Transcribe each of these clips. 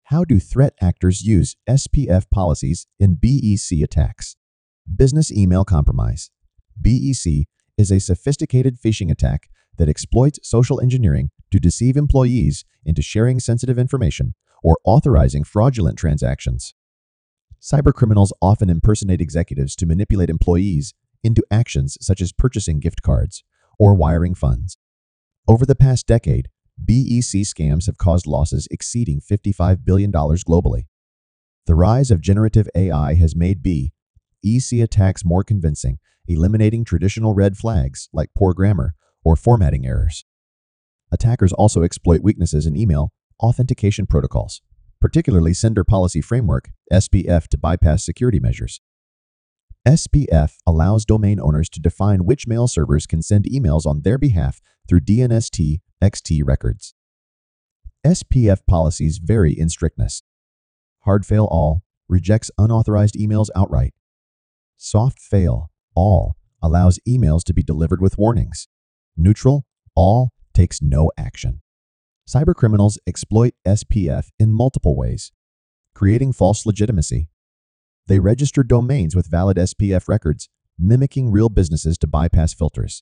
How do threat actors use SPF policies in BEC attacks? Business email compromise. BEC is a sophisticated phishing attack that exploits social engineering to deceive employees into sharing sensitive information or authorizing fraudulent transactions. Cybercriminals often impersonate executives to manipulate employees into actions such as purchasing gift cards or wiring funds. Over the past decade, BEC scams have caused losses exceeding $55 billion globally. The rise of generative AI has made BEC attacks more convincing, eliminating traditional red flags like poor grammar or formatting errors. Attackers also exploit weaknesses in email authentication protocols, particularly Sender Policy Framework (SPF), to bypass security measures. SPF allows domain owners to define which mail servers can send emails on their behalf through DNS-TXT records. SPF policies vary in strictness. Hard fail all rejects unauthorized emails outright. Soft fail all allows emails to be delivered with warnings. Neutral all takes no action. Cybercriminals exploit SPF in multiple ways, creating false legitimacy. They register domains with valid SPF records, mimicking real businesses to bypass filters.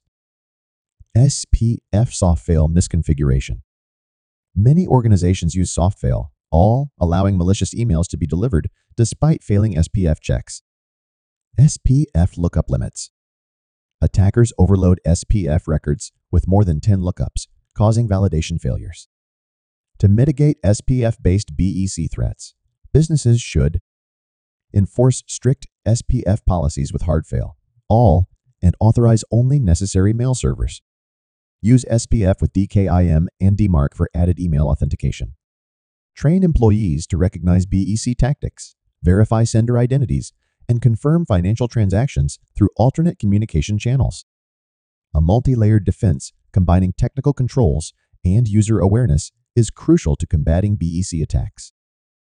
SPF soft fail misconfiguration. Many organizations use soft fail all, allowing malicious emails to be delivered despite failing SPF checks. SPF lookup limits. Attackers overload SPF records with more than 10 lookups, causing validation failures. To mitigate SPF-based BEC threats, businesses should enforce strict SPF policies with hard fail all and authorize only necessary mail servers. Use SPF with DKIM and DMARC for added email authentication. Train employees to recognize BEC tactics, verify sender identities, and confirm financial transactions through alternate communication channels. A multi-layered defense combining technical controls and user awareness is crucial to combating BEC attacks.